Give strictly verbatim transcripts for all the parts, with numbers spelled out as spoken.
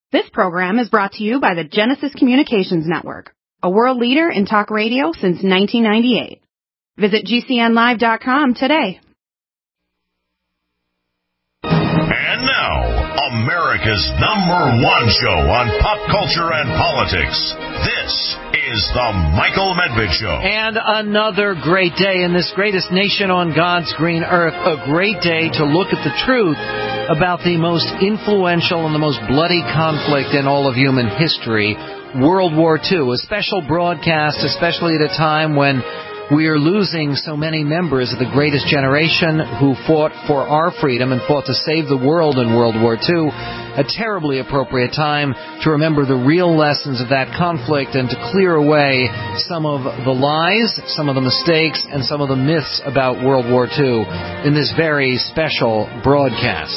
This program is brought to you by the Genesis Communications Network, a world leader in talk radio since nineteen ninety-eight. Visit G C N live dot com today. And now, America's number one show on pop culture and politics. This is The Michael Medved Show. And another great day in this greatest nation on God's green earth. A great day to look at the truth about the most influential and the most bloody conflict in all of human history, World War Two. A special broadcast, especially at a time when we are losing so many members of the greatest generation who fought for our freedom and fought to save the world in World War Two. A terribly appropriate time to remember the real lessons of that conflict and to clear away some of the lies, some of the mistakes, and some of the myths about World War Two in this very special broadcast.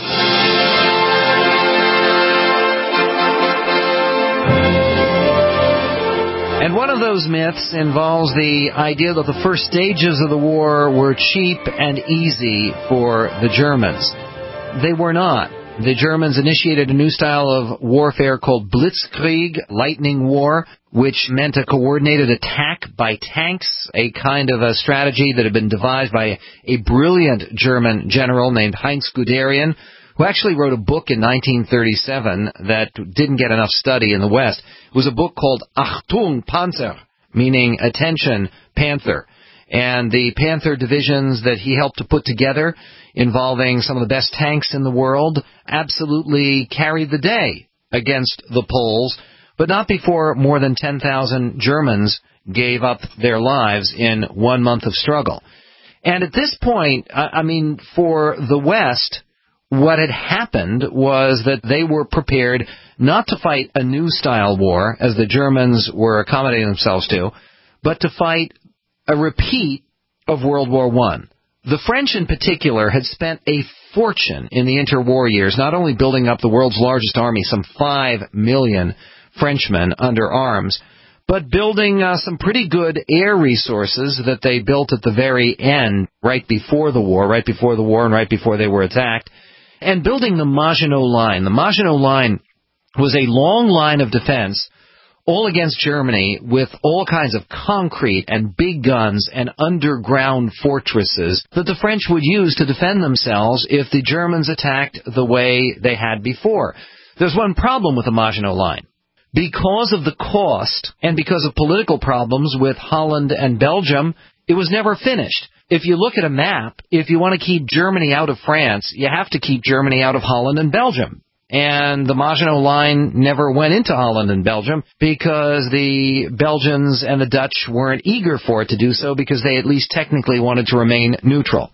And one of those myths involves the idea that the first stages of the war were cheap and easy for the Germans. They were not. The Germans initiated a new style of warfare called Blitzkrieg, lightning war, which meant a coordinated attack by tanks, a kind of a strategy that had been devised by a brilliant German general named Heinz Guderian, who actually wrote a book in nineteen thirty-seven that didn't get enough study in the West. It was a book called Achtung Panzer, meaning attention, Panther. And the Panther divisions that he helped to put together, involving some of the best tanks in the world, absolutely carried the day against the Poles, but not before more than ten thousand Germans gave up their lives in one month of struggle. And at this point, I mean, for the West, what had happened was that they were prepared not to fight a new style war, as the Germans were accommodating themselves to, but to fight a repeat of World War One. The French in particular had spent a fortune in the interwar years, not only building up the world's largest army, some five million Frenchmen under arms, but building uh, some pretty good air resources that they built at the very end, right before the war, right before the war and right before they were attacked, and building the Maginot Line. The Maginot Line was a long line of defense all against Germany with all kinds of concrete and big guns and underground fortresses that the French would use to defend themselves if the Germans attacked the way they had before. There's one problem with the Maginot Line. Because of the cost and because of political problems with Holland and Belgium, it was never finished. If you look at a map, if you want to keep Germany out of France, you have to keep Germany out of Holland and Belgium. And the Maginot Line never went into Holland and Belgium because the Belgians and the Dutch weren't eager for it to do so because they at least technically wanted to remain neutral.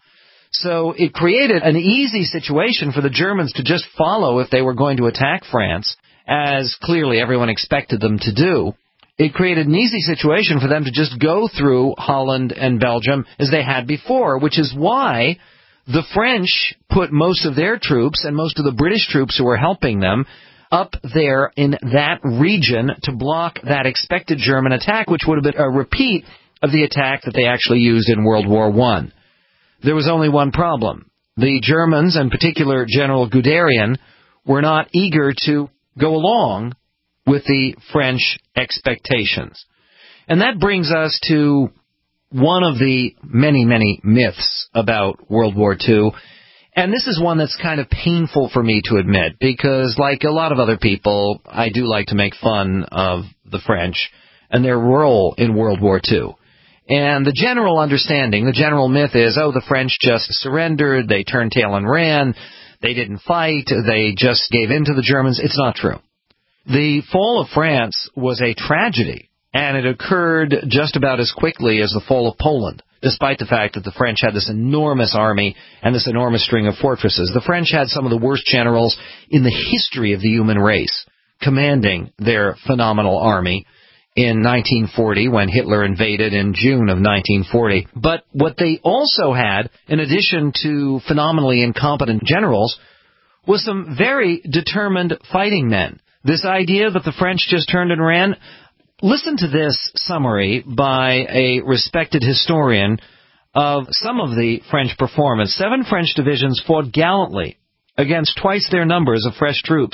So it created an easy situation for the Germans to just follow if they were going to attack France, as clearly everyone expected them to do. It created an easy situation for them to just go through Holland and Belgium as they had before, which is why the French put most of their troops and most of the British troops who were helping them up there in that region to block that expected German attack, which would have been a repeat of the attack that they actually used in World War One. There was only one problem. The Germans, in particular General Guderian, were not eager to go along with the French expectations. And that brings us to one of the many, many myths about World War Two. And this is one that's kind of painful for me to admit, because like a lot of other people, I do like to make fun of the French and their role in World War Two. And the general understanding, the general myth is, oh, the French just surrendered, they turned tail and ran, they didn't fight, they just gave in to the Germans. It's not true. The fall of France was a tragedy, and it occurred just about as quickly as the fall of Poland, despite the fact that the French had this enormous army and this enormous string of fortresses. The French had some of the worst generals in the history of the human race commanding their phenomenal army in nineteen forty when Hitler invaded in June of nineteen forty. But what they also had, in addition to phenomenally incompetent generals, was some very determined fighting men. This idea that the French just turned and ran, listen to this summary by a respected historian of some of the French performance. Seven French divisions fought gallantly against twice their numbers of fresh troops,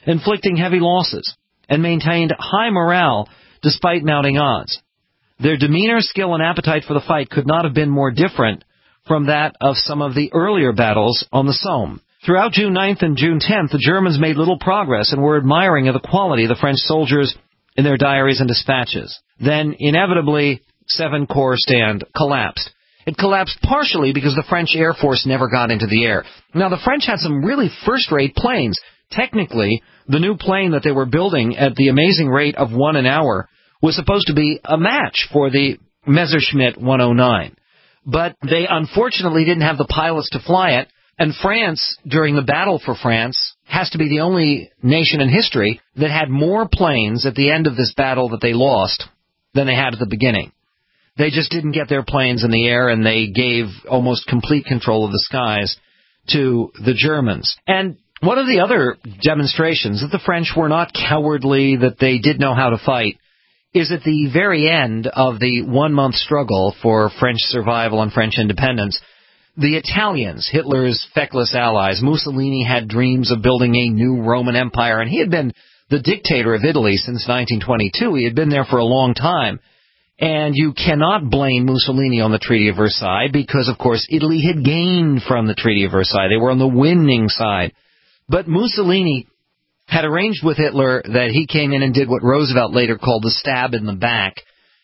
inflicting heavy losses, and maintained high morale despite mounting odds. Their demeanor, skill, and appetite for the fight could not have been more different from that of some of the earlier battles on the Somme. Throughout June ninth and June tenth, the Germans made little progress and were admiring of the quality of the French soldiers in their diaries and dispatches. Then, inevitably, Seven Corps Stand collapsed. It collapsed partially because the French Air Force never got into the air. Now, the French had some really first-rate planes. Technically, the new plane that they were building at the amazing rate of one an hour was supposed to be a match for the Messerschmitt one oh nine. But they unfortunately didn't have the pilots to fly it, and France, during the Battle for France, has to be the only nation in history that had more planes at the end of this battle that they lost than they had at the beginning. They just didn't get their planes in the air, and they gave almost complete control of the skies to the Germans. And one of the other demonstrations that the French were not cowardly, that they did know how to fight, is at the very end of the one-month struggle for French survival and French independence. The Italians, Hitler's feckless allies, Mussolini had dreams of building a new Roman Empire, and he had been the dictator of Italy since nineteen twenty-two. He had been there for a long time. And you cannot blame Mussolini on the Treaty of Versailles because, of course, Italy had gained from the Treaty of Versailles. They were on the winning side. But Mussolini had arranged with Hitler that he came in and did what Roosevelt later called the stab in the back.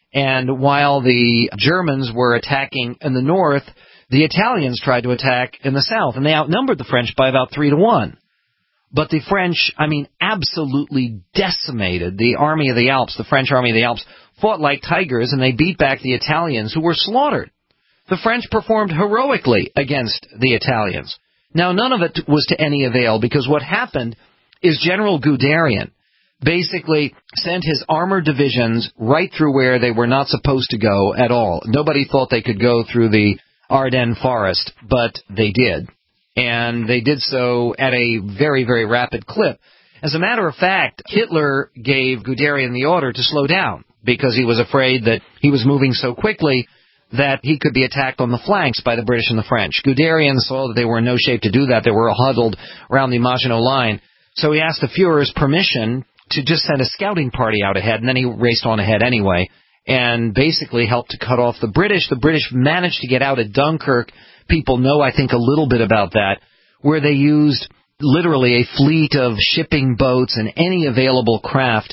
And while the Germans were attacking in the north, the Italians tried to attack in the south, and they outnumbered the French by about three to one. But the French, I mean, absolutely decimated the Army of the Alps. The French Army of the Alps fought like tigers, and they beat back the Italians, who were slaughtered. The French performed heroically against the Italians. Now, none of it was to any avail, because what happened is General Guderian basically sent his armored divisions right through where they were not supposed to go at all. Nobody thought they could go through the Ardennes forest, but they did. And they did so at a very, very rapid clip. As a matter of fact, Hitler gave Guderian the order to slow down because he was afraid that he was moving so quickly that he could be attacked on the flanks by the British and the French. Guderian saw that they were in no shape to do that. They were huddled around the Maginot Line. So he asked the Fuhrer's permission to just send a scouting party out ahead, and then he raced on ahead anyway and basically helped to cut off the British. The British managed to get out at Dunkirk. People know, I think, a little bit about that, where they used literally a fleet of shipping boats and any available craft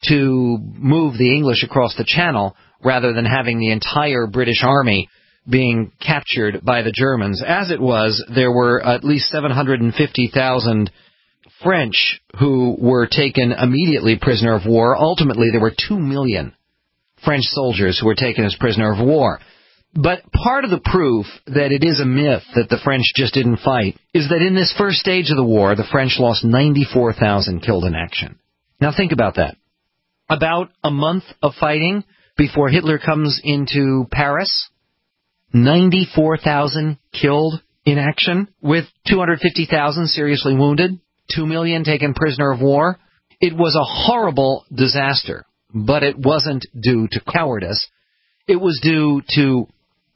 to move the English across the Channel rather than having the entire British army being captured by the Germans. As it was, there were at least seven hundred fifty thousand French who were taken immediately prisoner of war. Ultimately, there were two million French soldiers who were taken as prisoner of war. But part of the proof that it is a myth that the French just didn't fight is that in this first stage of the war, the French lost ninety-four thousand killed in action. Now think about that. About a month of fighting before Hitler comes into Paris, ninety-four thousand killed in action, with two hundred fifty thousand seriously wounded, two million taken prisoner of war. It was a horrible disaster, but it wasn't due to cowardice. It was due to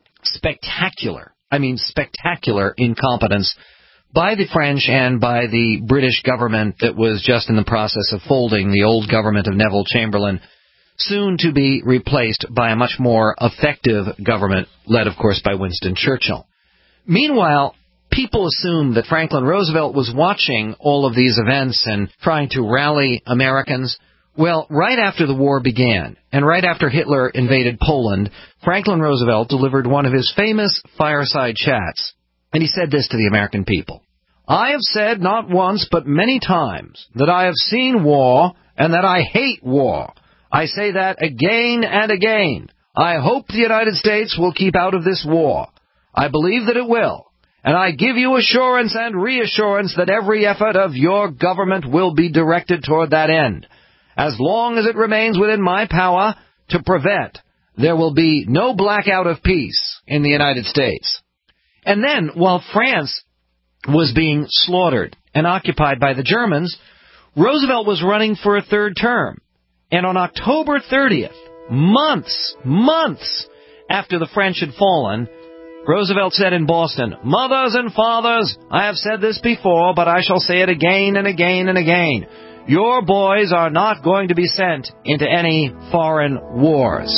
spectacular, I mean spectacular incompetence by the French and by the British government that was just in the process of folding, the old government of Neville Chamberlain, soon to be replaced by a much more effective government, led, of course, by Winston Churchill. Meanwhile, people assumed that Franklin Roosevelt was watching all of these events and trying to rally Americans. Well, right after the war began, and right after Hitler invaded Poland, Franklin Roosevelt delivered one of his famous fireside chats, and he said this to the American people. I have said not once but many times that I have seen war and that I hate war. I say that again and again. I hope the United States will keep out of this war. I believe that it will, and I give you assurance and reassurance that every effort of your government will be directed toward that end. As long as it remains within my power to prevent, there will be no blackout of peace in the United States. And then, while France was being slaughtered and occupied by the Germans, Roosevelt was running for a third term. And on October thirtieth, months, months after the French had fallen, Roosevelt said in Boston, Mothers and fathers, I have said this before, but I shall say it again and again and again. your boys are not going to be sent into any foreign wars.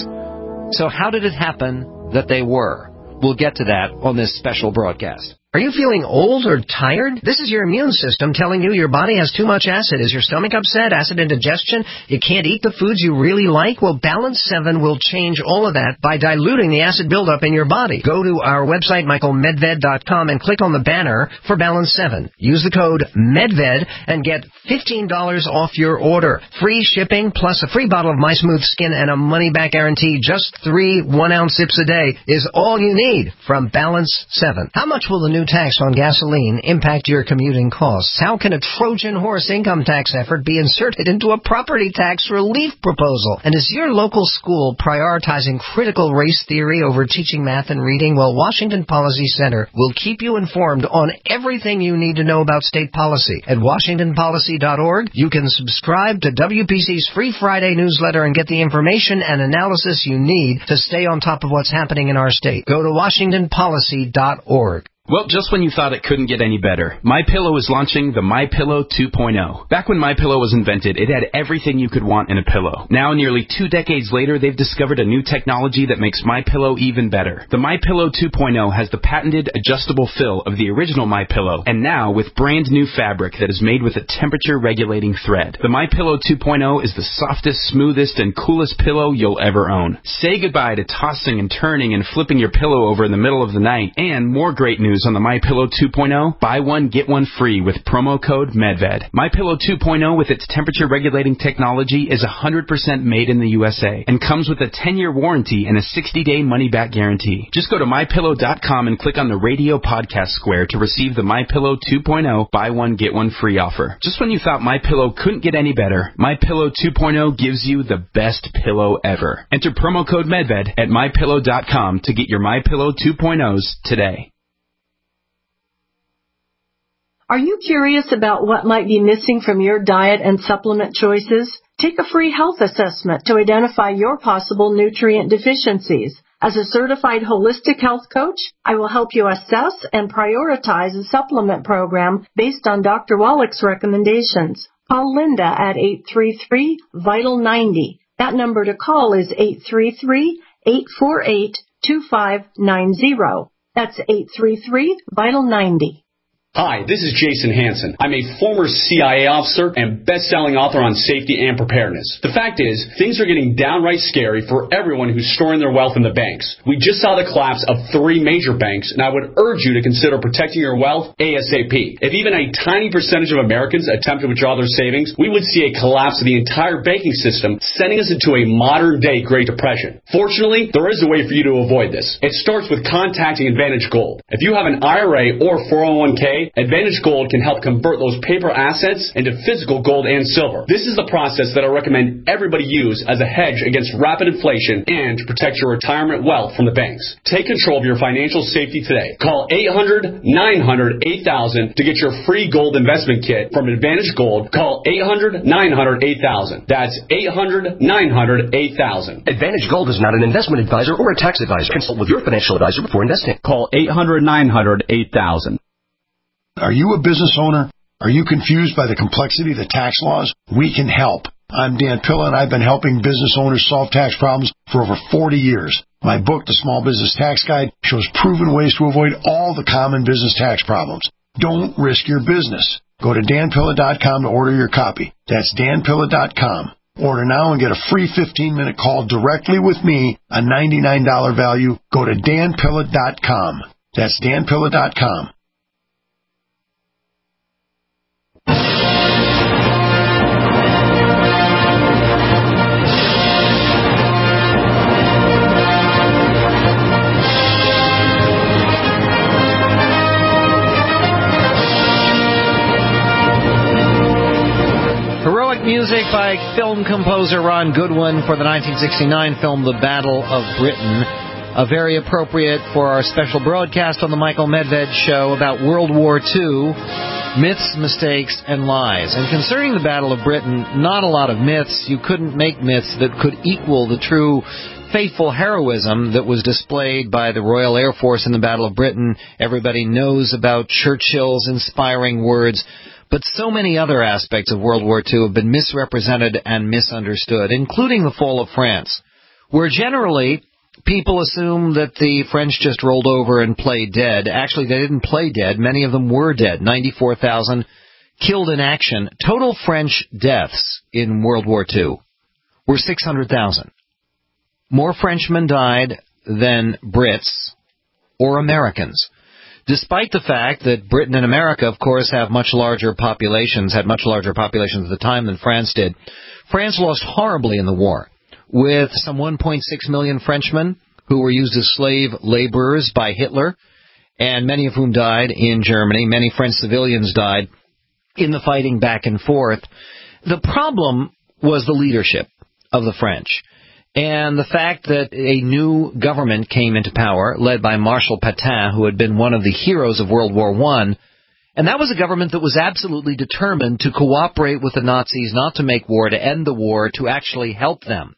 So how did it happen that they were? We'll get to that on this special broadcast. Are you feeling old or tired? This is your immune system telling you your body has too much acid. Is your stomach upset? Acid indigestion? You can't eat the foods you really like? Well, Balance seven will change all of that by diluting the acid buildup in your body. Go to our website, michael medved dot com, and click on the banner for Balance seven. Use the code MEDVED and get fifteen dollars off your order. Free shipping plus a free bottle of My Smooth Skin and a money-back guarantee. Just three one-ounce sips a day is all you need from Balance seven. How much will the new new tax on gasoline impact your commuting costs? How can a Trojan horse income tax effort be inserted into a property tax relief proposal? And is your local school prioritizing critical race theory over teaching math and reading? Well, Washington Policy Center will keep you informed on everything you need to know about state policy. At washington policy dot org, you can subscribe to W P C's Free Friday newsletter and get the information and analysis you need to stay on top of what's happening in our state. Go to washington policy dot org. Well, just when you thought it couldn't get any better, MyPillow is launching the MyPillow two point oh. Back when MyPillow was invented, it had everything you could want in a pillow. Now, nearly two decades later, they've discovered a new technology that makes MyPillow even better. The MyPillow two point oh has the patented adjustable fill of the original MyPillow, and now with brand new fabric that is made with a temperature-regulating thread. The MyPillow two point oh is the softest, smoothest, and coolest pillow you'll ever own. Say goodbye to tossing and turning and flipping your pillow over in the middle of the night, and more great news on the MyPillow two point oh, buy one, get one free with promo code MEDVED. MyPillow two point oh with its temperature-regulating technology is one hundred percent made in the U S A and comes with a ten-year warranty and a sixty-day money-back guarantee. Just go to my pillow dot com and click on the radio podcast square to receive the MyPillow two point oh buy one, get one free offer. Just when you thought MyPillow couldn't get any better, MyPillow two point oh gives you the best pillow ever. Enter promo code MEDVED at my pillow dot com to get your MyPillow two point ohs today. Are you curious about what might be missing from your diet and supplement choices? Take a free health assessment to identify your possible nutrient deficiencies. As a certified holistic health coach, I will help you assess and prioritize a supplement program based on Doctor Wallach's recommendations. Call Linda at eight three three, vital ninety. That number to call is eight three three, eight four eight, two five nine zero. That's eight three three, vital ninety. Hi, this is Jason Hansen. I'm a former C I A officer and best-selling author on safety and preparedness. The fact is, things are getting downright scary for everyone who's storing their wealth in the banks. We just saw the collapse of three major banks, and I would urge you to consider protecting your wealth ASAP. If even a tiny percentage of Americans attempt to withdraw their savings, we would see a collapse of the entire banking system, sending us into a modern-day Great Depression. Fortunately, there is a way for you to avoid this. It starts with contacting Advantage Gold. If you have an I R A or four oh one k, Advantage Gold can help convert those paper assets into physical gold and silver. This is the process that I recommend everybody use as a hedge against rapid inflation and to protect your retirement wealth from the banks. Take control of your financial safety today. Call eight hundred, nine hundred, eight thousand to get your free gold investment kit from Advantage Gold. Call eight hundred, nine hundred, eight thousand. That's eight hundred, nine hundred, eight thousand. Advantage Gold is not an investment advisor or a tax advisor. Consult with your financial advisor before investing. Call eight hundred, nine hundred, eight thousand. Are you a business owner? Are you confused by the complexity of the tax laws? We can help. I'm Dan Pilla, and I've been helping business owners solve tax problems for over forty years. My book, The Small Business Tax Guide, shows proven ways to avoid all the common business tax problems. Don't risk your business. Go to dan pilla dot com to order your copy. That's dan pilla dot com. Order now and get a free fifteen-minute call directly with me, a ninety-nine dollars value. Go to dan pilla dot com. That's dan pilla dot com. Heroic music by film composer Ron Goodwin for the nineteen sixty-nine film The Battle of Britain. Uh, very appropriate for our special broadcast on the Michael Medved Show about World War Two, myths, mistakes, and lies. And concerning the Battle of Britain, not a lot of myths. You couldn't make myths that could equal the true faithful heroism that was displayed by the Royal Air Force in the Battle of Britain. Everybody knows about Churchill's inspiring words. But so many other aspects of World War Two have been misrepresented and misunderstood, including the fall of France, where generally people assume that the French just rolled over and played dead. Actually, they didn't play dead. Many of them were dead. ninety-four thousand killed in action. Total French deaths in World War Two were six hundred thousand. More Frenchmen died than Brits or Americans, despite the fact that Britain and America, of course, have much larger populations, had much larger populations at the time than France did. France lost horribly in the war, with some one point six million Frenchmen who were used as slave laborers by Hitler, and many of whom died in Germany. Many French civilians died in the fighting back and forth. The problem was the leadership of the French, and the fact that a new government came into power, led by Marshal Pétain, who had been one of the heroes of World War One, and that was a government that was absolutely determined to cooperate with the Nazis, not to make war, to end the war, to actually help them.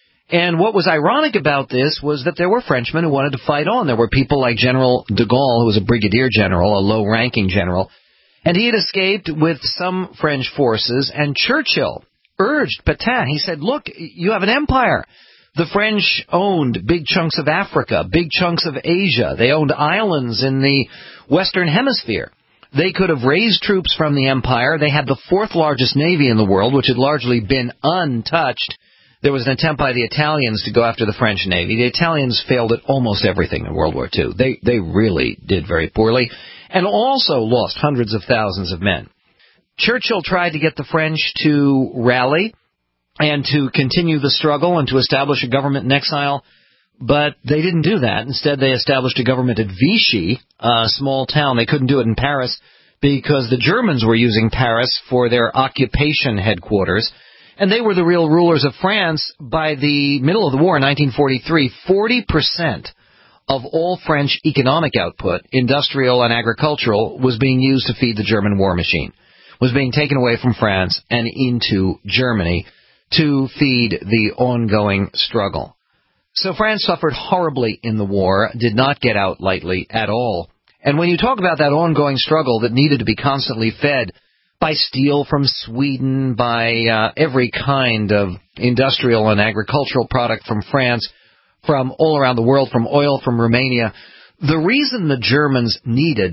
And what was ironic about this was that there were Frenchmen who wanted to fight on. There were people like General de Gaulle, who was a brigadier general, a low-ranking general, and he had escaped with some French forces, and Churchill urged Pétain. He said, look, you have an empire. The French owned big chunks of Africa, big chunks of Asia. They owned islands in the Western Hemisphere. They could have raised troops from the empire. They had the fourth largest navy in the world, which had largely been untouched. There was an attempt by the Italians to go after the French Navy. The Italians failed at almost everything in World War Two. They, they really did very poorly, and also lost hundreds of thousands of men. Churchill tried to get the French to rally and to continue the struggle and to establish a government in exile, but they didn't do that. Instead, they established a government at Vichy, a small town. They couldn't do it in Paris because the Germans were using Paris for their occupation headquarters, and they were the real rulers of France. By the middle of the war in nineteen forty-three, forty percent of all French economic output, industrial and agricultural, was being used to feed the German war machine, was being taken away from France and into Germany to feed the ongoing struggle. So France suffered horribly in the war, did not get out lightly at all. And when you talk about that ongoing struggle that needed to be constantly fed by steel from Sweden, by uh, every kind of industrial and agricultural product from France, from all around the world, from oil from Romania, the reason the Germans needed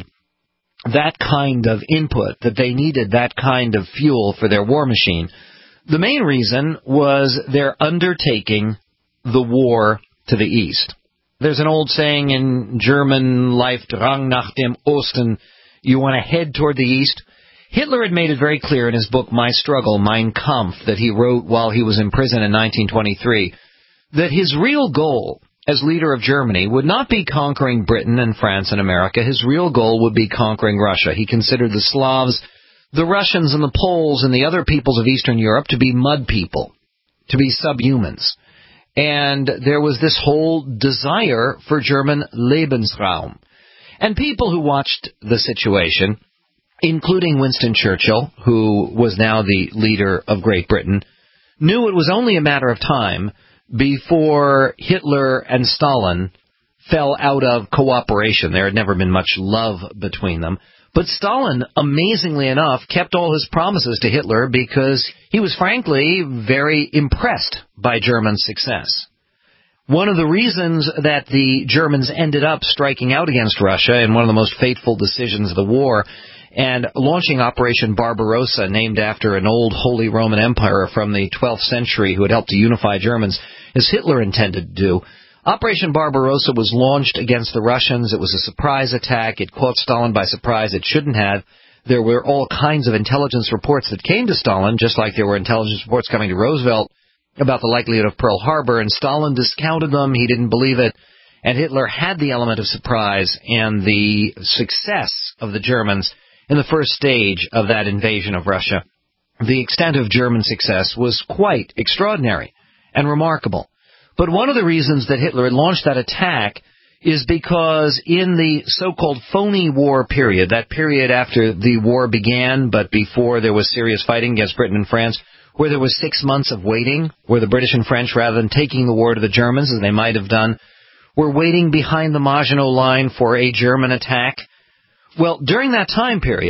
that kind of input, that they needed that kind of fuel for their war machine, the main reason was their undertaking the war to the east. There's an old saying in German life, Drang nach dem Osten, you want to head toward the east. Hitler had made it very clear in his book, My Struggle, Mein Kampf, that he wrote while he was in prison in nineteen twenty-three, that his real goal as leader of Germany would not be conquering Britain and France and America. His real goal would be conquering Russia. He considered the Slavs, the Russians and the Poles and the other peoples of Eastern Europe to be mud people, to be subhumans. And there was this whole desire for German Lebensraum. And people who watched the situation, including Winston Churchill, who was now the leader of Great Britain, knew it was only a matter of time before Hitler and Stalin fell out of cooperation. There had never been much love between them. But Stalin, amazingly enough, kept all his promises to Hitler because he was frankly very impressed by German success. One of the reasons that the Germans ended up striking out against Russia in one of the most fateful decisions of the war and launching Operation Barbarossa, named after an old Holy Roman Emperor from the twelfth century who had helped to unify Germans, as Hitler intended to do. Operation Barbarossa was launched against the Russians. It was a surprise attack. It caught Stalin by surprise. It shouldn't have. There were all kinds of intelligence reports that came to Stalin, just like there were intelligence reports coming to Roosevelt about the likelihood of Pearl Harbor, and Stalin discounted them. He didn't believe it. And Hitler had the element of surprise, and the success of the Germans in the first stage of that invasion of Russia, the extent of German success was quite extraordinary and remarkable. But one of the reasons that Hitler had launched that attack is because in the so-called phony war period, that period after the war began but before there was serious fighting against Britain and France, where there was six months of waiting, where the British and French, rather than taking the war to the Germans, as they might have done, were waiting behind the Maginot Line for a German attack. Well, during that time period,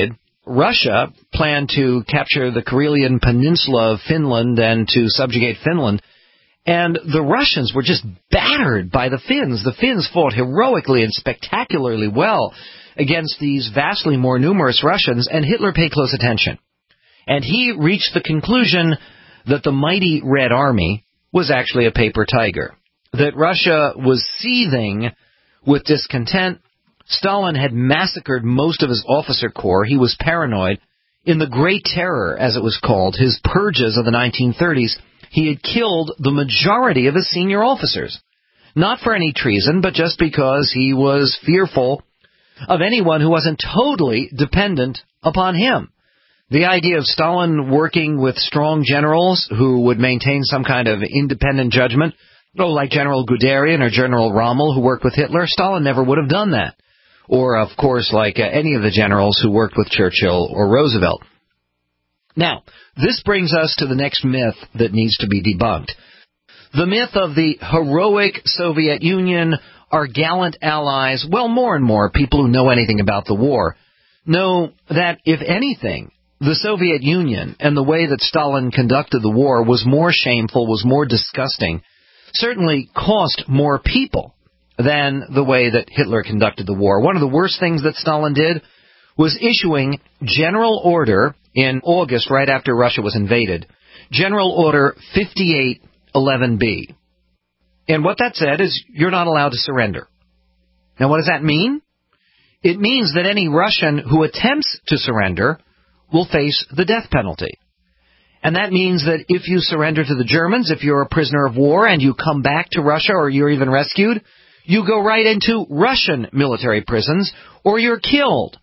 Russia planned to capture the Karelian Peninsula of Finland and to subjugate Finland. And the Russians were just battered by the Finns. The Finns fought heroically and spectacularly well against these vastly more numerous Russians, and Hitler paid close attention. And he reached the conclusion that the mighty Red Army was actually a paper tiger, that Russia was seething with discontent. Stalin had massacred most of his officer corps. He was paranoid. In the Great Terror, as it was called, his purges of the nineteen thirties, he had killed the majority of his senior officers. Not for any treason, but just because he was fearful of anyone who wasn't totally dependent upon him. The idea of Stalin working with strong generals who would maintain some kind of independent judgment, oh, like General Guderian or General Rommel who worked with Hitler, Stalin never would have done that. Or, of course, like uh, any of the generals who worked with Churchill or Roosevelt. Now, this brings us to the next myth that needs to be debunked. The myth of the heroic Soviet Union, our gallant allies, well, more and more people who know anything about the war, know that, if anything, the Soviet Union and the way that Stalin conducted the war was more shameful, was more disgusting, certainly cost more people than the way that Hitler conducted the war. One of the worst things that Stalin did was issuing General Order in August, right after Russia was invaded, General Order fifty-eight eleven B. And what that said is you're not allowed to surrender. Now, what does that mean? It means that any Russian who attempts to surrender will face the death penalty. And that means that if you surrender to the Germans, if you're a prisoner of war and you come back to Russia or you're even rescued, you go right into Russian military prisons or you're killed.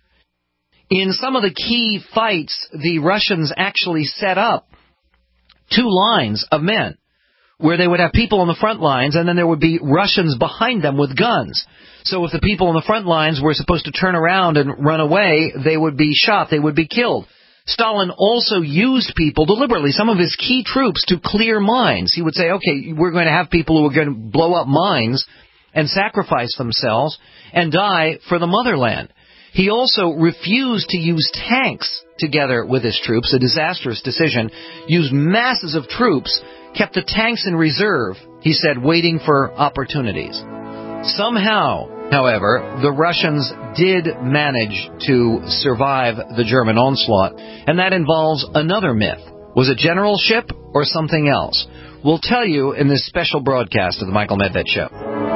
In some of the key fights, the Russians actually set up two lines of men where they would have people on the front lines and then there would be Russians behind them with guns. So if the people on the front lines were supposed to turn around and run away, they would be shot, they would be killed. Stalin also used people deliberately, some of his key troops, to clear mines. He would say, okay, we're going to have people who are going to blow up mines and sacrifice themselves and die for the motherland. He also refused to use tanks together with his troops, a disastrous decision, used masses of troops, kept the tanks in reserve, he said, waiting for opportunities. Somehow, however, the Russians did manage to survive the German onslaught, and that involves another myth. Was it generalship or something else? We'll tell you in this special broadcast of the Michael Medved Show.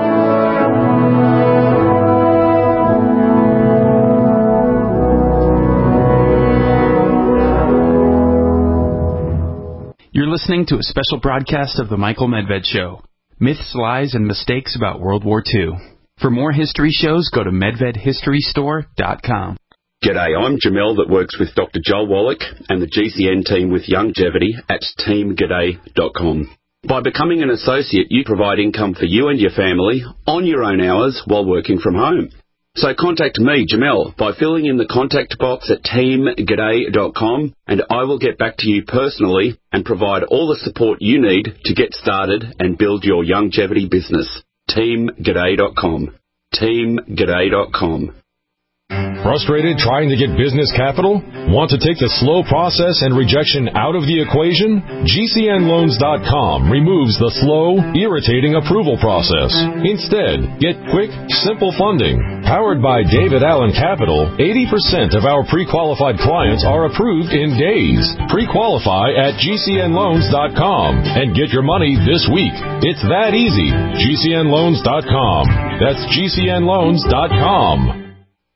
You're listening to a special broadcast of the Michael Medved Show. Myths, lies, and mistakes about World War Two. For more history shows, go to medved history store dot com. G'day, I'm Jamel that works with Doctor Joel Wallach and the G C N team with Longevity at team g'day dot com. By becoming an associate, you provide income for you and your family on your own hours while working from home. So contact me, Jamel, by filling in the contact box at team g'day dot com, and I will get back to you personally and provide all the support you need to get started and build your longevity business. team g'day dot com. team g'day dot com. Frustrated trying to get business capital? Want to take the slow process and rejection out of the equation? G C N loans dot com removes the slow, irritating approval process. Instead, get quick, simple funding. Powered by David Allen Capital, eighty percent of our pre-qualified clients are approved in days. Pre-qualify at G C N loans dot com and get your money this week. It's that easy. G C N loans dot com. That's G C N loans dot com.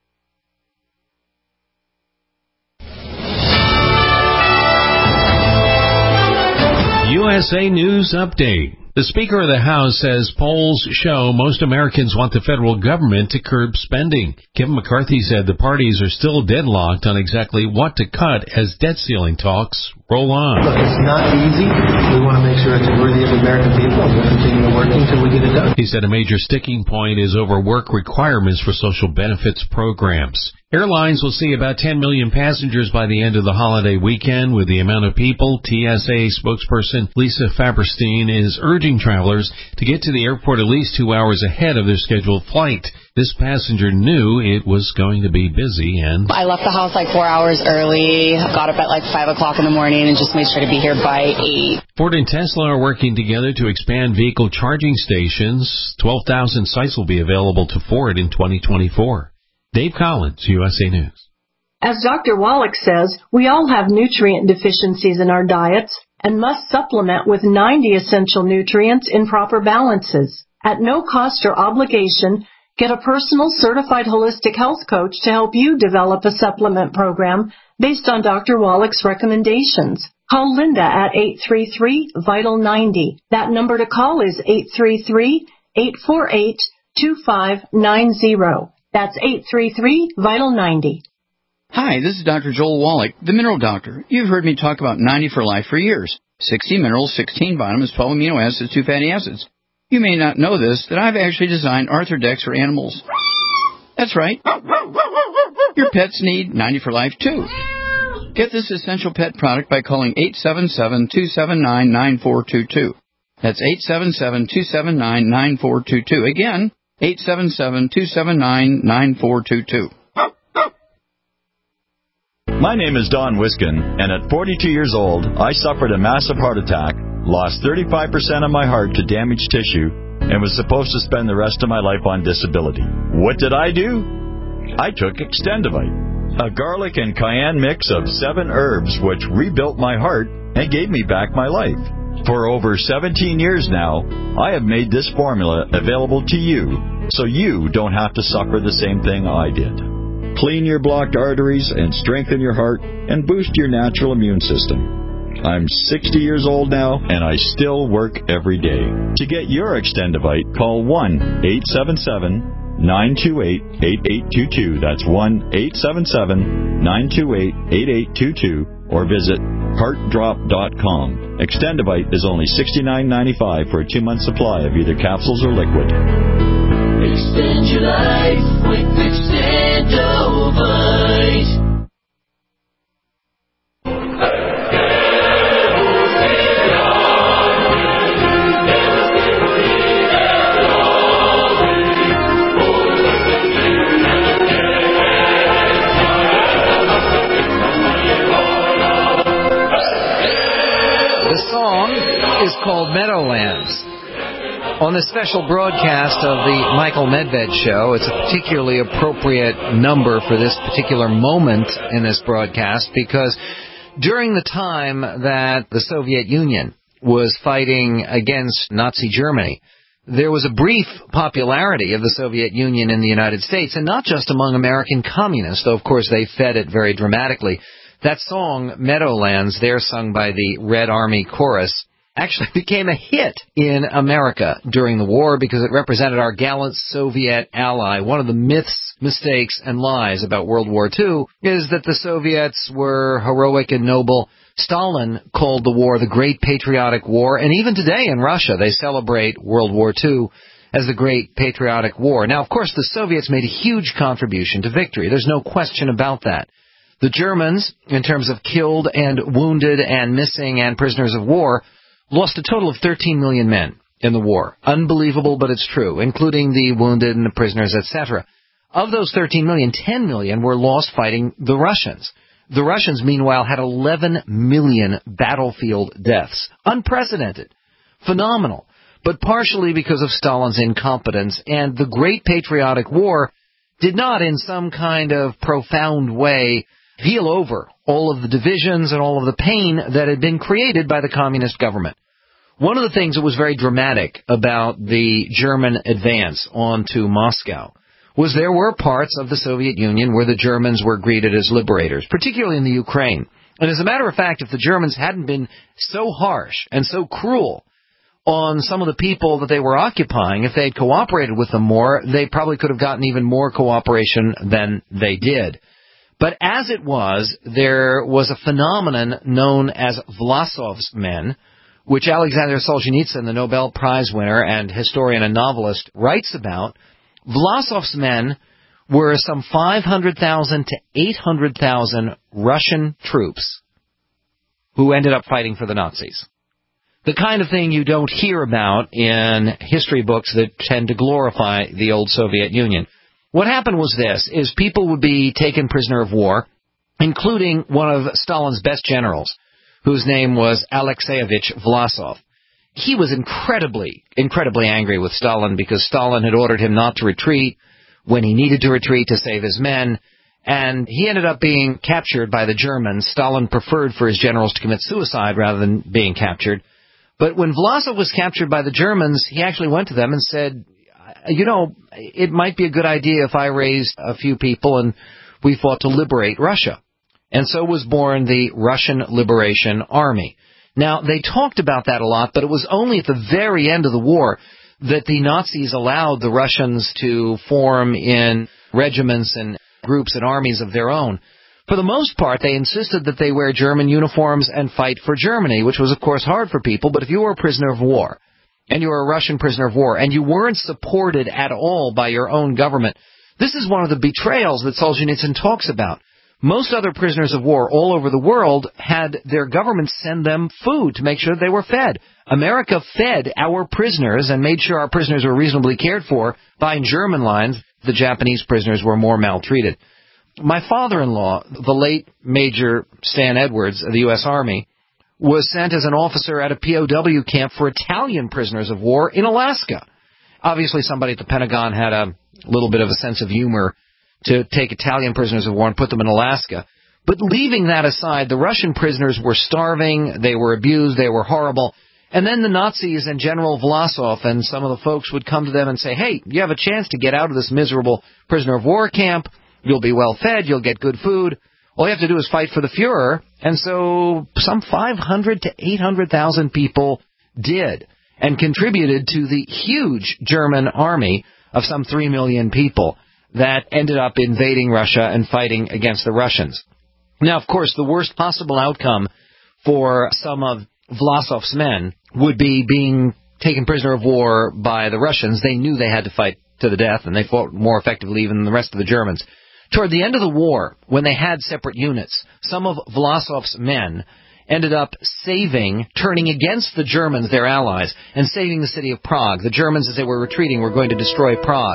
U S A News Update. The Speaker of the House says polls show most Americans want the federal government to curb spending. Kevin McCarthy said the parties are still deadlocked on exactly what to cut as debt ceiling talks roll on. Look, it's not easy. We want to make sure it's worthy of the American people, and we'll continue to work until we get it done. He said a major sticking point is over work requirements for social benefits programs. Airlines will see about ten million passengers by the end of the holiday weekend. With the amount of people, T S A spokesperson Lisa Faberstein is urging travelers to get to the airport at least two hours ahead of their scheduled flight. This passenger knew it was going to be busy and... I left the house like four hours early, got up at like five o'clock in the morning, and just made sure to be here by eight. Ford and Tesla are working together to expand vehicle charging stations. twelve thousand sites will be available to Ford in twenty twenty-four. Dave Collins, U S A News. As Doctor Wallach says, we all have nutrient deficiencies in our diets and must supplement with ninety essential nutrients in proper balances. At no cost or obligation, get a personal certified holistic health coach to help you develop a supplement program based on Doctor Wallach's recommendations. Call Linda at eight three three, vital ninety. That number to call is eight three three, eight four eight, two five nine zero. That's eight three three, vital ninety. Hi, this is Doctor Joel Wallach, the Mineral Doctor. You've heard me talk about ninety for Life for years. sixty minerals, sixteen vitamins, twelve amino acids, two fatty acids. You may not know this, that I've actually designed Arthrodex for animals. That's right. Your pets need ninety for Life, too. Get this essential pet product by calling eight seven seven, two seven nine, nine four two two. That's eight seven seven, two seven nine, nine four two two. Again, eight seven seven, two seven nine, nine four two two. My name is Don Wiskin, and at forty-two years old, I suffered a massive heart attack, lost thirty-five percent of my heart to damaged tissue, and was supposed to spend the rest of my life on disability. What did I do? I took Extendivite, a garlic and cayenne mix of seven herbs which rebuilt my heart and gave me back my life. For over seventeen years now, I have made this formula available to you, so you don't have to suffer the same thing I did. Clean your blocked arteries and strengthen your heart and boost your natural immune system. I'm sixty years old now, and I still work every day. To get your Extendivite, call one eight seven seven, nine two eight, eight eight two two. That's one eight seven seven, nine two eight, eight eight two two, or visit heart drop dot com. Extendivite is only sixty-nine ninety-five for a two-month supply of either capsules or liquid. Extend your life with Extendovite. The song is called Meadowlands. On this special broadcast of the Michael Medved Show, it's a particularly appropriate number for this particular moment in this broadcast because during the time that the Soviet Union was fighting against Nazi Germany, there was a brief popularity of the Soviet Union in the United States, and not just among American communists, though of course they fed it very dramatically. That song, Meadowlands, there sung by the Red Army Chorus, actually became a hit in America during the war because it represented our gallant Soviet ally. One of the myths, mistakes, and lies about World War Two is that the Soviets were heroic and noble. Stalin called the war the Great Patriotic War, and even today in Russia they celebrate World War Two as the Great Patriotic War. Now, of course, the Soviets made a huge contribution to victory. There's no question about that. The Germans, in terms of killed and wounded and missing and prisoners of war, lost a total of thirteen million men in the war. Unbelievable, but it's true, including the wounded and the prisoners, et cetera. Of those thirteen million, ten million were lost fighting the Russians. The Russians, meanwhile, had eleven million battlefield deaths. Unprecedented. Phenomenal. But partially because of Stalin's incompetence, and the Great Patriotic War did not, in some kind of profound way, heal over all of the divisions and all of the pain that had been created by the communist government. One of the things that was very dramatic about the German advance onto Moscow was there were parts of the Soviet Union where the Germans were greeted as liberators, particularly in the Ukraine. And as a matter of fact, if the Germans hadn't been so harsh and so cruel on some of the people that they were occupying, if they had cooperated with them more, they probably could have gotten even more cooperation than they did. But as it was, there was a phenomenon known as Vlasov's men, which Alexander Solzhenitsyn, the Nobel Prize winner and historian and novelist, writes about. Vlasov's men were some five hundred thousand to eight hundred thousand Russian troops who ended up fighting for the Nazis. The kind of thing you don't hear about in history books that tend to glorify the old Soviet Union. What happened was this, is people would be taken prisoner of war, including one of Stalin's best generals, whose name was Alexeyevich Vlasov. He was incredibly, incredibly angry with Stalin because Stalin had ordered him not to retreat when he needed to retreat to save his men, and he ended up being captured by the Germans. Stalin preferred for his generals to commit suicide rather than being captured. But when Vlasov was captured by the Germans, he actually went to them and said, you know, it might be a good idea if I raised a few people and we fought to liberate Russia. And so was born the Russian Liberation Army. Now, they talked about that a lot, but it was only at the very end of the war that the Nazis allowed the Russians to form in regiments and groups and armies of their own. For the most part, they insisted that they wear German uniforms and fight for Germany, which was, of course, hard for people. But if you were a prisoner of war, and you were a Russian prisoner of war, and you weren't supported at all by your own government, this is one of the betrayals that Solzhenitsyn talks about. Most other prisoners of war all over the world had their governments send them food to make sure they were fed. America fed our prisoners and made sure our prisoners were reasonably cared for. By German lines, the Japanese prisoners were more maltreated. My father-in-law, the late Major Stan Edwards of the U S Army, was sent as an officer at a P O W camp for Italian prisoners of war in Alaska. Obviously, somebody at the Pentagon had a little bit of a sense of humor to take Italian prisoners of war and put them in Alaska. But leaving that aside, the Russian prisoners were starving, they were abused, they were horrible. And then the Nazis and General Vlasov and some of the folks would come to them and say, hey, you have a chance to get out of this miserable prisoner of war camp. You'll be well fed, you'll get good food. All you have to do is fight for the Fuhrer. And so some five hundred to eight hundred thousand people did and contributed to the huge German army of some three million people that ended up invading Russia and fighting against the Russians. Now, of course, the worst possible outcome for some of Vlasov's men would be being taken prisoner of war by the Russians. They knew they had to fight to the death, and they fought more effectively even than the rest of the Germans. Toward the end of the war, when they had separate units, some of Vlasov's men ended up saving, turning against the Germans, their allies, and saving the city of Prague. The Germans, as they were retreating, were going to destroy Prague.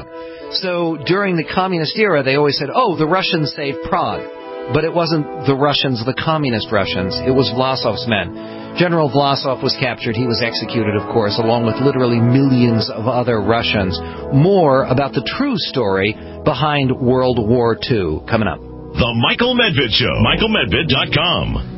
So during the communist era, they always said, oh, the Russians saved Prague. But it wasn't the Russians, the communist Russians. It was Vlasov's men. General Vlasov was captured. He was executed, of course, along with literally millions of other Russians. More about the true story behind World War Two coming up. The Michael Medved Show. Michael Medved dot com.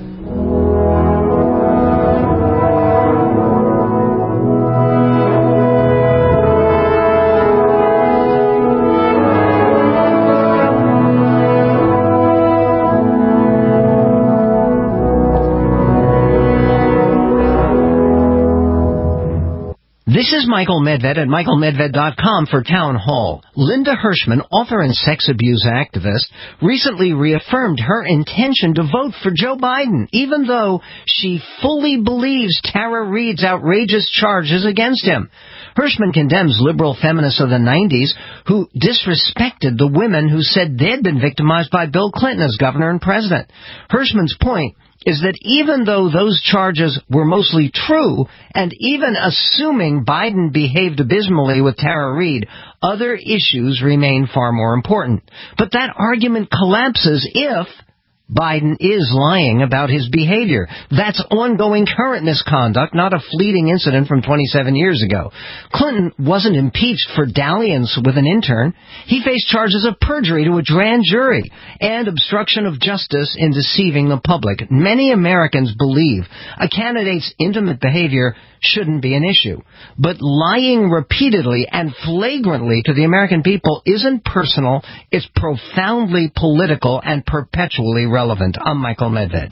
This is Michael Medved at Michael Medved dot com for Town Hall. Linda Hirschman, author and sex abuse activist, recently reaffirmed her intention to vote for Joe Biden, even though she fully believes Tara Reade's outrageous charges against him. Hirschman condemns liberal feminists of the nineties who disrespected the women who said they'd been victimized by Bill Clinton as governor and president. Hirschman's point is that even though those charges were mostly true, and even assuming Biden behaved abysmally with Tara Reade, other issues remain far more important. But that argument collapses if Biden is lying about his behavior. That's ongoing current misconduct, not a fleeting incident from twenty-seven years ago. Clinton wasn't impeached for dalliance with an intern. He faced charges of perjury to a grand jury and obstruction of justice in deceiving the public. Many Americans believe a candidate's intimate behavior shouldn't be an issue. But lying repeatedly and flagrantly to the American people isn't personal. It's profoundly political and perpetually relevant. I'm Michael Medved.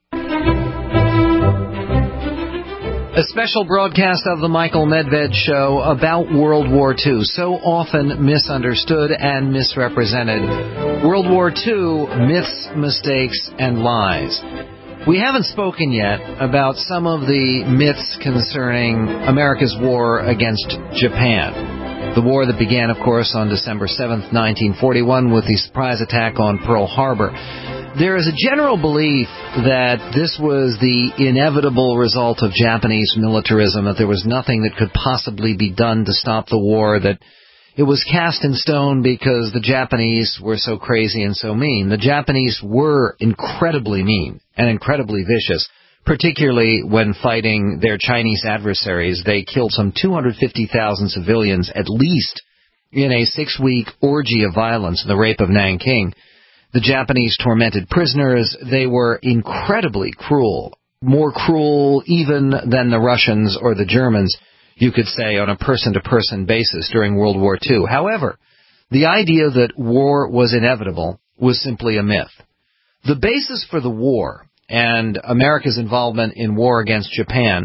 A special broadcast of the Michael Medved Show about World War Two, so often misunderstood and misrepresented. World War Two, myths, mistakes, and lies. We haven't spoken yet about some of the myths concerning America's war against Japan. The war that began, of course, on December seventh, nineteen forty-one with the surprise attack on Pearl Harbor. There is a general belief that this was the inevitable result of Japanese militarism, that there was nothing that could possibly be done to stop the war, that It was cast in stone because the Japanese were so crazy and so mean. The Japanese were incredibly mean and incredibly vicious, particularly when fighting their Chinese adversaries. They killed some two hundred fifty thousand civilians at least in a six-week orgy of violence in the rape of Nanking. The Japanese tormented prisoners. They were incredibly cruel, more cruel even than the Russians or the Germans, you could say, on a person-to-person basis during World War Two. However, the idea that war was inevitable was simply a myth. The basis for the war and America's involvement in war against Japan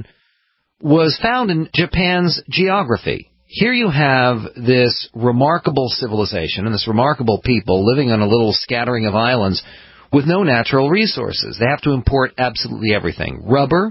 was found in Japan's geography. Here you have this remarkable civilization and this remarkable people living on a little scattering of islands with no natural resources. They have to import absolutely everything. Rubber,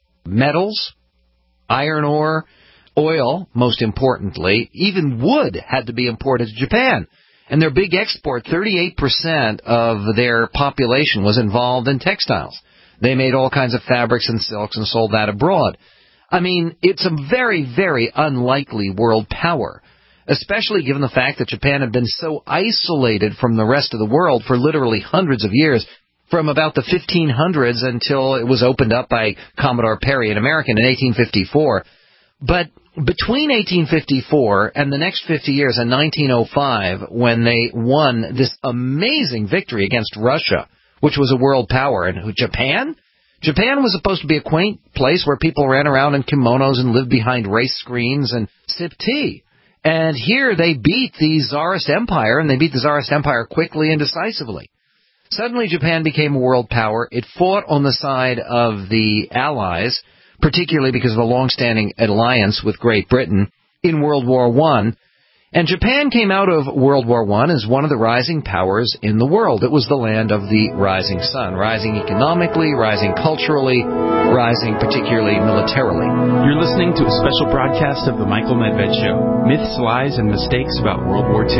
metals, iron ore, oil, most importantly. Even wood had to be imported to Japan. And their big export, thirty-eight percent of their population was involved in textiles. They made all kinds of fabrics and silks and sold that abroad. I mean, it's a very, very unlikely world power, especially given the fact that Japan had been so isolated from the rest of the world for literally hundreds of years, from about the fifteen hundreds until it was opened up by Commodore Perry, an American, in eighteen fifty-four. But between eighteen fifty-four and the next fifty years, in nineteen oh five, when they won this amazing victory against Russia, which was a world power, and Japan? Japan was supposed to be a quaint place where people ran around in kimonos and lived behind race screens and sipped tea. And here they beat the Tsarist Empire, and they beat the Tsarist Empire quickly and decisively. Suddenly Japan became a world power. It fought on the side of the Allies, particularly because of a long-standing alliance with Great Britain in World War One. And Japan came out of World War One as one of the rising powers in the world. It was the land of the rising sun, rising economically, rising culturally, rising particularly militarily. You're listening to a special broadcast of The Michael Medved Show, myths, lies, and mistakes about World War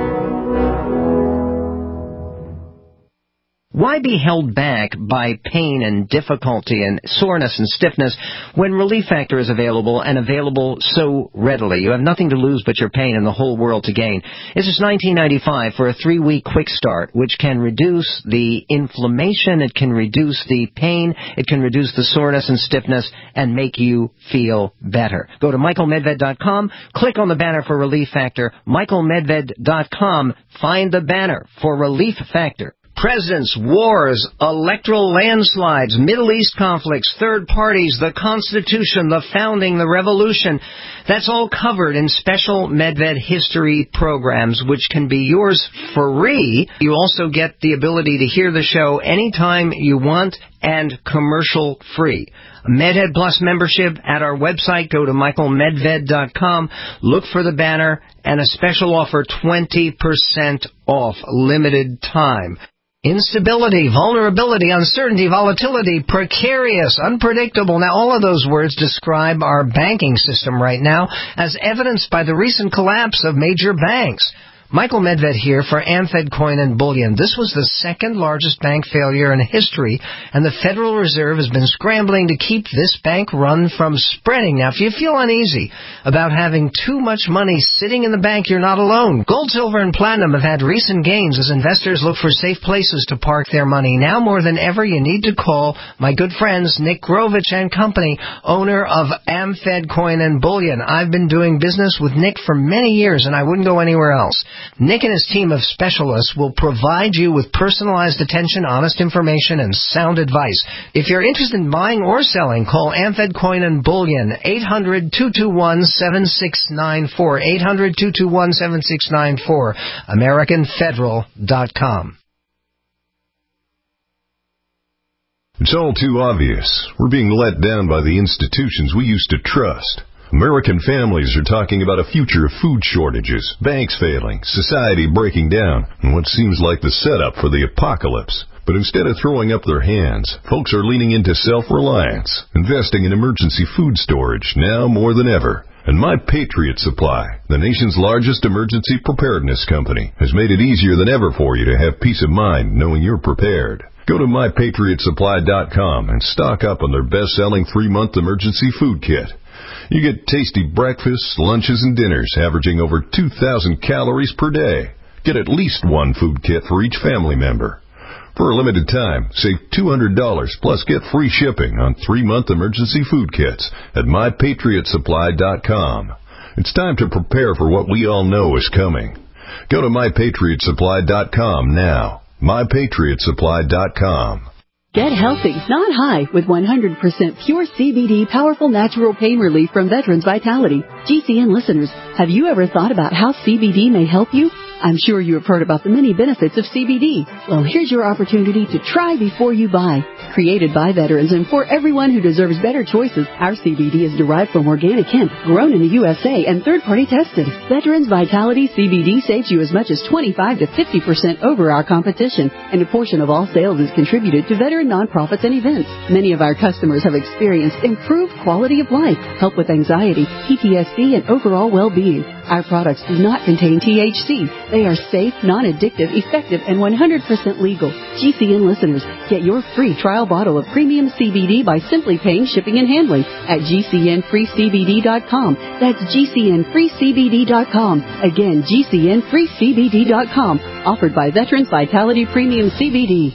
Two. Why be held back by pain and difficulty and soreness and stiffness when Relief Factor is available and available so readily? You have nothing to lose but your pain and the whole world to gain. This is nineteen ninety-five for a three-week quick start, which can reduce the inflammation, it can reduce the pain, it can reduce the soreness and stiffness, and make you feel better. Go to michael medved dot com, click on the banner for Relief Factor, michael medved dot com, find the banner for Relief Factor. Presidents, wars, electoral landslides, Middle East conflicts, third parties, the Constitution, the founding, the revolution. That's all covered in special Medved history programs, which can be yours free. You also get the ability to hear the show anytime you want and commercial free. Medhead Plus membership at our website. Go to michael medved dot com. Look for the banner and a special offer, twenty percent off, limited time. Instability, vulnerability, uncertainty, volatility, precarious, unpredictable. Now, all of those words describe our banking system right now, as evidenced by the recent collapse of major banks. Michael Medved here for AmFed Coin and Bullion. This was the second largest bank failure in history, and the Federal Reserve has been scrambling to keep this bank run from spreading. Now, if you feel uneasy about having too much money sitting in the bank, you're not alone. Gold, silver, and platinum have had recent gains as investors look for safe places to park their money. Now more than ever, you need to call my good friends Nick Grovich and Company, owner of AmFed Coin and Bullion. I've been doing business with Nick for many years, and I wouldn't go anywhere else. Nick and his team of specialists will provide you with personalized attention, honest information, and sound advice. If you're interested in buying or selling, call AmFed Coin and Bullion, eight hundred, two two one, seven six nine four, eight hundred, two two one, seven six nine four, american federal dot com. It's all too obvious. We're being let down by the institutions we used to trust. American families are talking about a future of food shortages, banks failing, society breaking down, and what seems like the setup for the apocalypse. But instead of throwing up their hands, folks are leaning into self-reliance, investing in emergency food storage now more than ever. And My Patriot Supply, the nation's largest emergency preparedness company, has made it easier than ever for you to have peace of mind knowing you're prepared. Go to my patriot supply dot com and stock up on their best-selling three-month emergency food kit. You get tasty breakfasts, lunches, and dinners averaging over two thousand calories per day. Get at least one food kit for each family member. For a limited time, save two hundred dollars plus get free shipping on three-month emergency food kits at my patriot supply dot com. It's time to prepare for what we all know is coming. Go to my patriot supply dot com now. my patriot supply dot com. Get healthy, not high, with one hundred percent pure C B D powerful natural pain relief from Veterans Vitality. G C N listeners, have you ever thought about how C B D may help you? I'm sure you have heard about the many benefits of C B D. Well, here's your opportunity to try before you buy. Created by veterans and for everyone who deserves better choices, our C B D is derived from organic hemp, grown in the U S A, and third-party tested. Veterans Vitality C B D saves you as much as twenty-five to fifty percent over our competition, and a portion of all sales is contributed to veteran nonprofits and events. Many of our customers have experienced improved quality of life, help with anxiety, P T S D, and overall well-being. Our products do not contain T H C. They are safe, non-addictive, effective, and one hundred percent legal. G C N listeners, get your free trial bottle of premium C B D by simply paying shipping and handling at G C N free C B D dot com. That's G C N free C B D dot com. Again, G C N free C B D dot com. Offered by Veterans Vitality Premium C B D.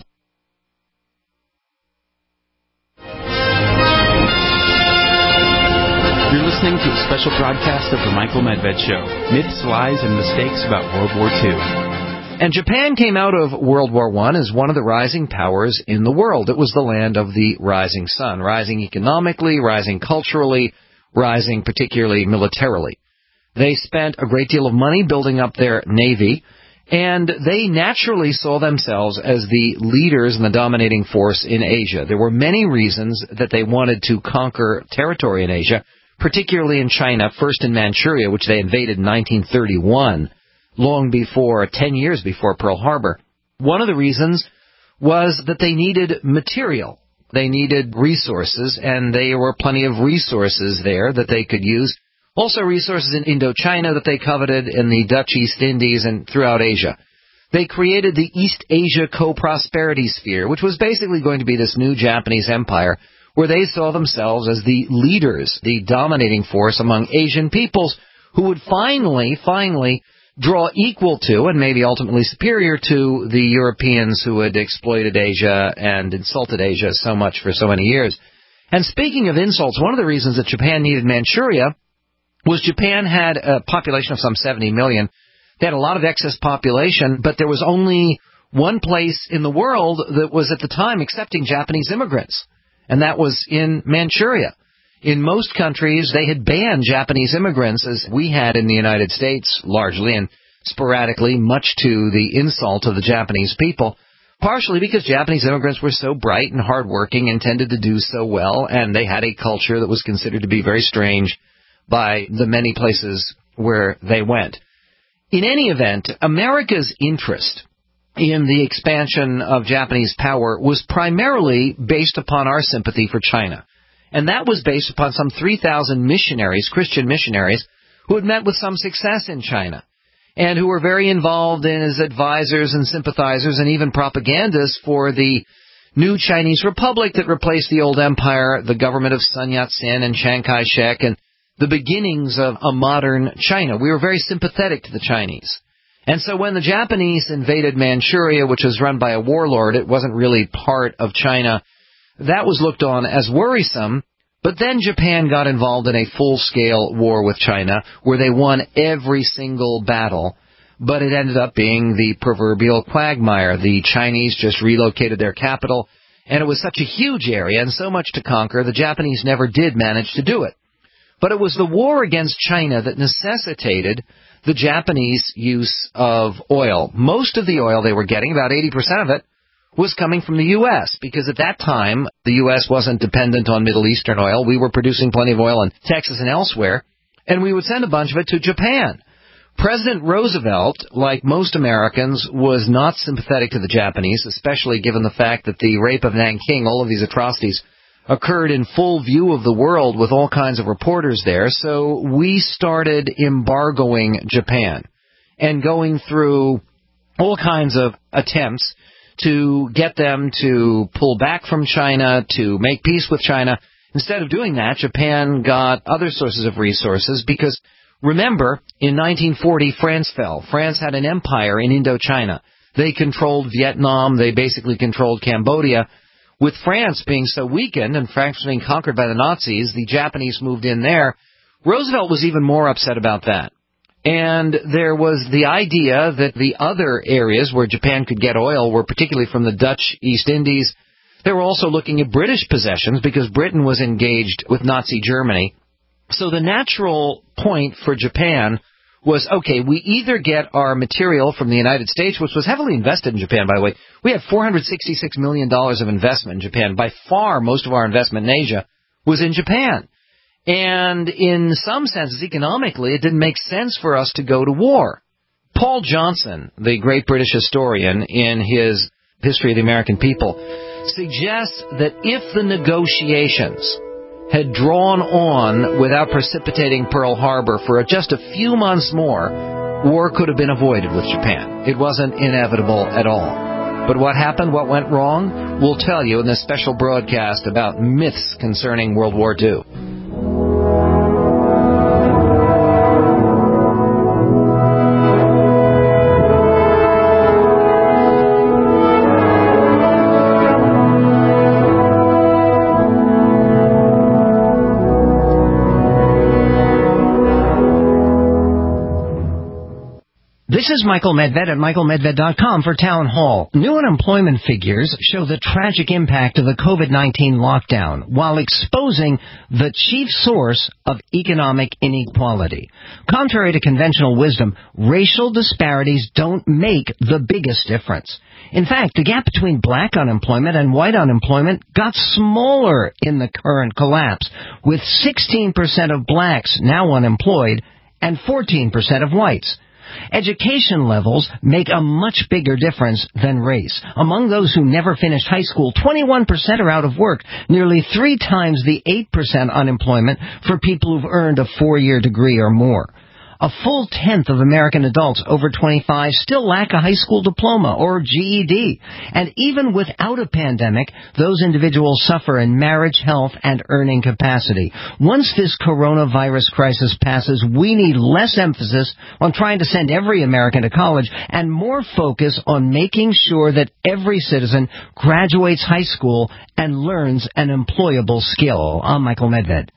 You're listening to a special broadcast of The Michael Medved Show. Myths, lies, and mistakes about World War Two. And Japan came out of World War One as one of the rising powers in the world. It was the land of the rising sun, rising economically, rising culturally, rising particularly militarily. They spent a great deal of money building up their navy, and they naturally saw themselves as the leaders and the dominating force in Asia. There were many reasons that they wanted to conquer territory in Asia, particularly in China, first in Manchuria, which they invaded in nineteen thirty-one, long before, ten years before Pearl Harbor. One of the reasons was that they needed material. They needed resources, and there were plenty of resources there that they could use. Also resources in Indochina that they coveted, in the Dutch East Indies, and throughout Asia. They created the East Asia Co-Prosperity Sphere, which was basically going to be this new Japanese empire, where they saw themselves as the leaders, the dominating force among Asian peoples, who would finally, finally draw equal to, and maybe ultimately superior to, the Europeans who had exploited Asia and insulted Asia so much for so many years. And speaking of insults, one of the reasons that Japan needed Manchuria was Japan had a population of some seventy million. They had a lot of excess population, but there was only one place in the world that was at the time accepting Japanese immigrants, and that was in Manchuria. In most countries, they had banned Japanese immigrants, as we had in the United States, largely and sporadically, much to the insult of the Japanese people, partially because Japanese immigrants were so bright and hardworking and tended to do so well, and they had a culture that was considered to be very strange by the many places where they went. In any event, America's interest in the expansion of Japanese power was primarily based upon our sympathy for China. And that was based upon some three thousand missionaries, Christian missionaries, who had met with some success in China, and who were very involved in as advisors and sympathizers and even propagandists for the new Chinese Republic that replaced the old empire, the government of Sun Yat-sen and Chiang Kai-shek, and the beginnings of a modern China. We were very sympathetic to the Chinese. And so when the Japanese invaded Manchuria, which was run by a warlord, it wasn't really part of China, that was looked on as worrisome. But then Japan got involved in a full-scale war with China, where they won every single battle, but it ended up being the proverbial quagmire. The Chinese just relocated their capital, and it was such a huge area and so much to conquer, the Japanese never did manage to do it. But it was the war against China that necessitated the Japanese use of oil. Most of the oil they were getting, about eighty percent of it, was coming from the U S, because at that time, the U S wasn't dependent on Middle Eastern oil. We were producing plenty of oil in Texas and elsewhere, and we would send a bunch of it to Japan. President Roosevelt, like most Americans, was not sympathetic to the Japanese, especially given the fact that the rape of Nanking, all of these atrocities, occurred in full view of the world with all kinds of reporters there. So we started embargoing Japan and going through all kinds of attempts to get them to pull back from China, to make peace with China. Instead of doing that, Japan got other sources of resources because, remember, in nineteen forty, France fell. France had an empire in Indochina. They controlled Vietnam. They basically controlled Cambodia. With France being so weakened and France being conquered by the Nazis, the Japanese moved in there. Roosevelt was even more upset about that. And there was the idea that the other areas where Japan could get oil were particularly from the Dutch East Indies. They were also looking at British possessions because Britain was engaged with Nazi Germany. So the natural point for Japan was, okay, we either get our material from the United States, which was heavily invested in Japan, by the way. We had four hundred sixty-six million dollars of investment in Japan. By far, most of our investment in Asia was in Japan. And in some senses, economically, it didn't make sense for us to go to war. Paul Johnson, the great British historian, in his History of the American People, suggests that if the negotiations had drawn on without precipitating Pearl Harbor for just a few months more, war could have been avoided with Japan. It wasn't inevitable at all. But what happened, what went wrong, we'll tell you in this special broadcast about myths concerning World War Two. This is Michael Medved at michael medved dot com for Town Hall. New unemployment figures show the tragic impact of the COVID nineteen lockdown while exposing the chief source of economic inequality. Contrary to conventional wisdom, racial disparities don't make the biggest difference. In fact, the gap between black unemployment and white unemployment got smaller in the current collapse, with sixteen percent of blacks now unemployed and fourteen percent of whites. Education levels make a much bigger difference than race. Among those who never finished high school, twenty-one percent are out of work, nearly three times the eight percent unemployment for people who've earned a four-year degree or more. A full tenth of American adults over twenty-five still lack a high school diploma or G E D. And even without a pandemic, those individuals suffer in marriage, health, and earning capacity. Once this coronavirus crisis passes, we need less emphasis on trying to send every American to college and more focus on making sure that every citizen graduates high school and learns an employable skill. I'm Michael Medved.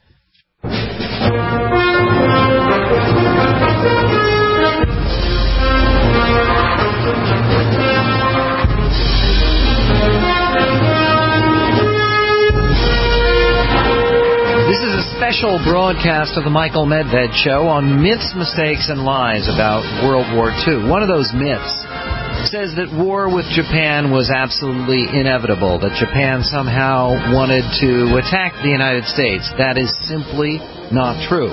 Special broadcast of the Michael Medved Show on myths, mistakes, and lies about World War Two. One of those myths says that war with Japan was absolutely inevitable, that Japan somehow wanted to attack the United States. That is simply not true.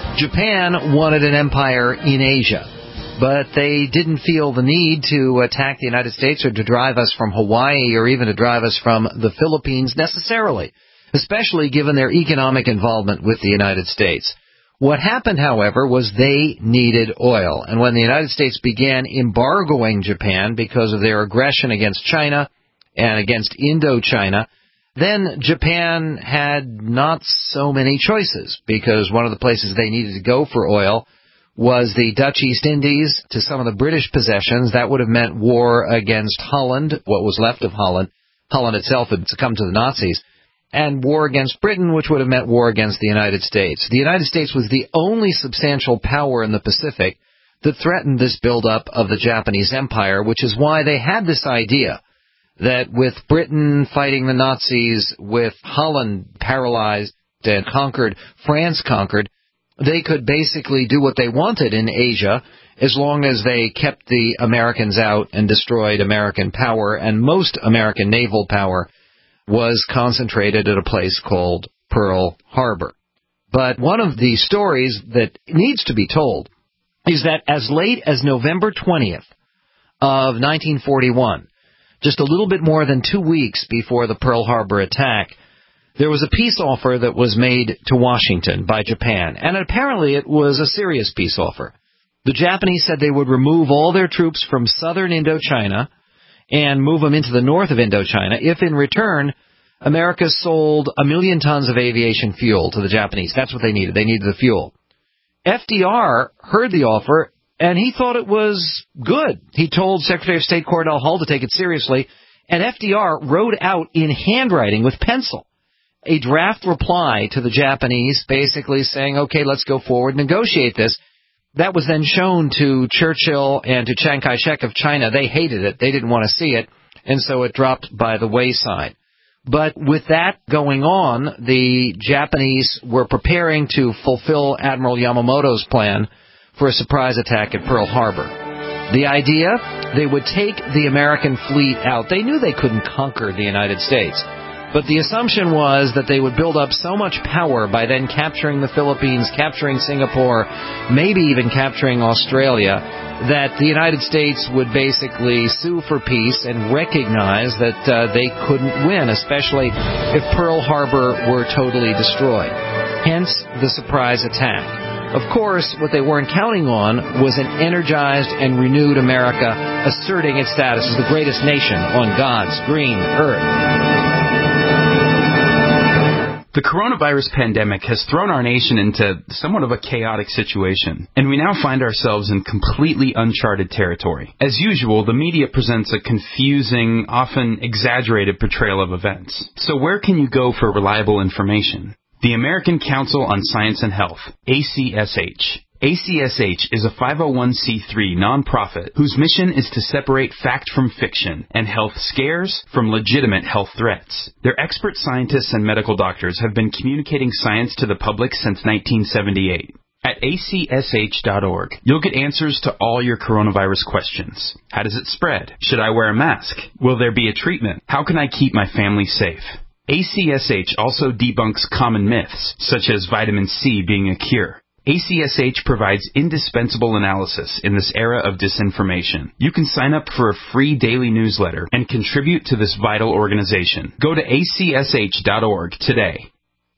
Japan wanted an empire in Asia, but they didn't feel the need to attack the United States or to drive us from Hawaii or even to drive us from the Philippines necessarily, especially given their economic involvement with the United States. What happened, however, was they needed oil. And when the United States began embargoing Japan because of their aggression against China and against Indochina, then Japan had not so many choices, because one of the places they needed to go for oil was the Dutch East Indies to some of the British possessions. That would have meant war against Holland, what was left of Holland. Holland itself had succumbed to the Nazis. And war against Britain, which would have meant war against the United States. The United States was the only substantial power in the Pacific that threatened this buildup of the Japanese Empire, which is why they had this idea that with Britain fighting the Nazis, with Holland paralyzed and conquered, France conquered, they could basically do what they wanted in Asia as long as they kept the Americans out and destroyed American power, and most American naval power was concentrated at a place called Pearl Harbor. But one of the stories that needs to be told is that as late as November twentieth of nineteen forty-one, just a little bit more than two weeks before the Pearl Harbor attack, there was a peace offer that was made to Washington by Japan, and apparently it was a serious peace offer. The Japanese said they would remove all their troops from southern Indochina and move them into the north of Indochina if in return America sold a million tons of aviation fuel to the Japanese. That's what they needed. They needed the fuel. F D R heard the offer, and he thought it was good. He told Secretary of State Cordell Hull to take it seriously, and F D R wrote out in handwriting with pencil a draft reply to the Japanese, basically saying, okay, let's go forward and negotiate this. That was then shown to Churchill and to Chiang Kai-shek of China. They hated it. They didn't want to see it, and so it dropped by the wayside. But with that going on, the Japanese were preparing to fulfill Admiral Yamamoto's plan for a surprise attack at Pearl Harbor. The idea, they would take the American fleet out. They knew they couldn't conquer the United States, but the assumption was that they would build up so much power by then capturing the Philippines, capturing Singapore, maybe even capturing Australia, that the United States would basically sue for peace and recognize that uh, they couldn't win, especially if Pearl Harbor were totally destroyed. Hence, the surprise attack. Of course, what they weren't counting on was an energized and renewed America asserting its status as the greatest nation on God's green earth. The coronavirus pandemic has thrown our nation into somewhat of a chaotic situation, and we now find ourselves in completely uncharted territory. As usual, the media presents a confusing, often exaggerated portrayal of events. So where can you go for reliable information? The American Council on Science and Health, A C S H. A C S H is a five oh one c three nonprofit whose mission is to separate fact from fiction and health scares from legitimate health threats. Their expert scientists and medical doctors have been communicating science to the public since nineteen seventy-eight. At A C S H dot org, you'll get answers to all your coronavirus questions. How does it spread? Should I wear a mask? Will there be a treatment? How can I keep my family safe? A C S H also debunks common myths, such as vitamin C being a cure. A C S H provides indispensable analysis in this era of disinformation. You can sign up for a free daily newsletter and contribute to this vital organization. Go to A C S H dot org today.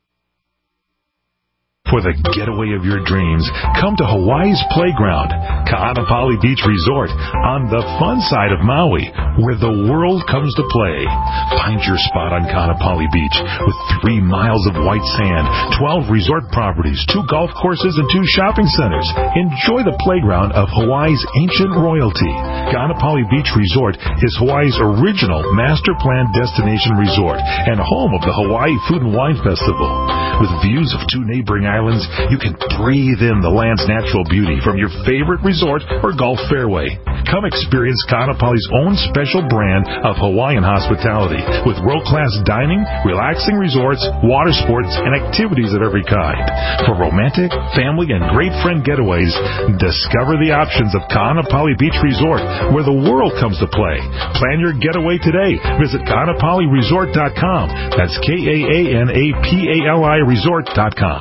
For the getaway of your dreams, come to Hawaii's Playground, Ka'anapali Beach Resort, on the fun side of Maui, where the world comes to play. Find your spot on Ka'anapali Beach with three miles of white sand, twelve resort properties, two golf courses, and two shopping centers. Enjoy the playground of Hawaii's ancient royalty. Ka'anapali Beach Resort is Hawaii's original master plan destination resort and home of the Hawaii Food and Wine Festival. With views of two neighboring islands, Islands, you can breathe in the land's natural beauty from your favorite resort or golf fairway. Come experience Ka'anapali's own special brand of Hawaiian hospitality with world-class dining, relaxing resorts, water sports, and activities of every kind. For romantic, family, and great friend getaways, discover the options of Ka'anapali Beach Resort, where the world comes to play. Plan your getaway today. Visit Ka'anapali Resort dot com. That's K A A N A P A L I Resort dot com.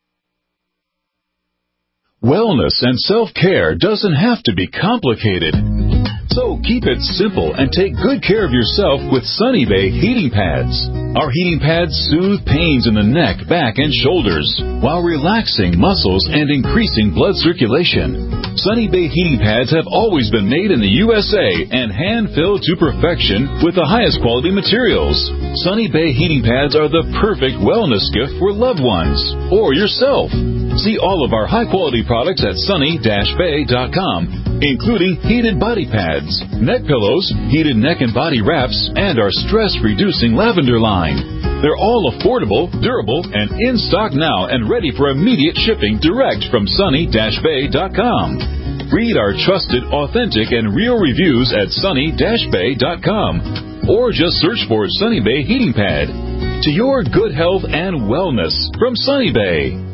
Wellness and self-care doesn't have to be complicated. So keep it simple and take good care of yourself with Sunny Bay heating pads. Our heating pads soothe pains in the neck, back, and shoulders while relaxing muscles and increasing blood circulation. Sunny Bay heating pads have always been made in the U S A and hand-filled to perfection with the highest quality materials. Sunny Bay heating pads are the perfect wellness gift for loved ones or yourself. See all of our high-quality products at sunny dash bay dot com, including heated body pads, neck pillows, heated neck and body wraps, and our stress-reducing lavender line. They're all affordable, durable, and in stock now and ready for immediate shipping direct from sunny dash bay dot com. Read our trusted, authentic, and real reviews at sunny dash bay dot com or just search for Sunny Bay Heating Pad. To your good health and wellness from Sunny Bay.